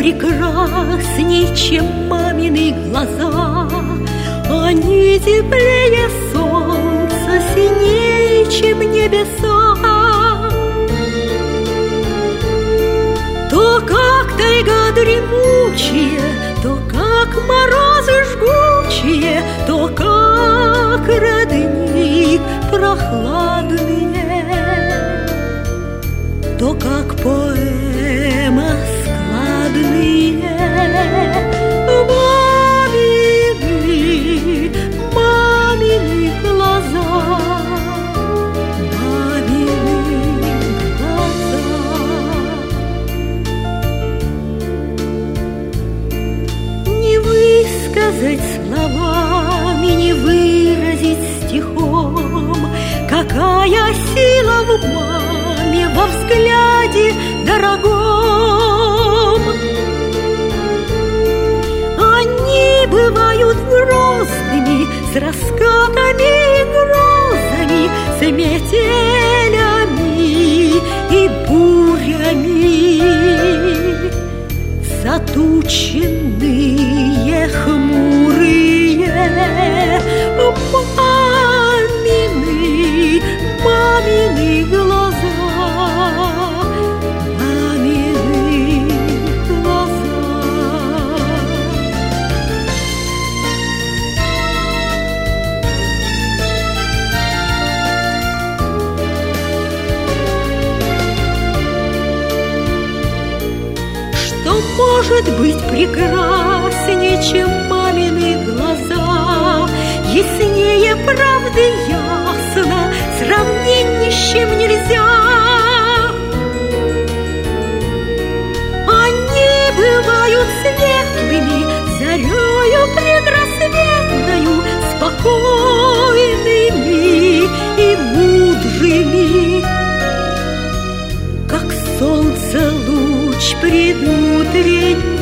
прекрасней, чем мамины глаза. Они теплее солнца, синее, чем небеса. То как тайга дремучая, то как морозы жгучие, то как родник прохладные, то как поэма складные. Мамины глаза, мамины глаза. Не высказать словами, не выразить стихом, какая сила в маме, во взгляде дорогом. Они бывают грозными, с раскатами и грозами, с метелями и бурями. Затученные, хмурые, мамины глаза, мамины глаза. Что может быть прекраснее, чем мамины глаза? Яснее правды ясно, сравнить ни с чем нельзя. Они бывают светлыми, зарею предрассветною, спокойными и мудрыми, как солнце луч предутренний.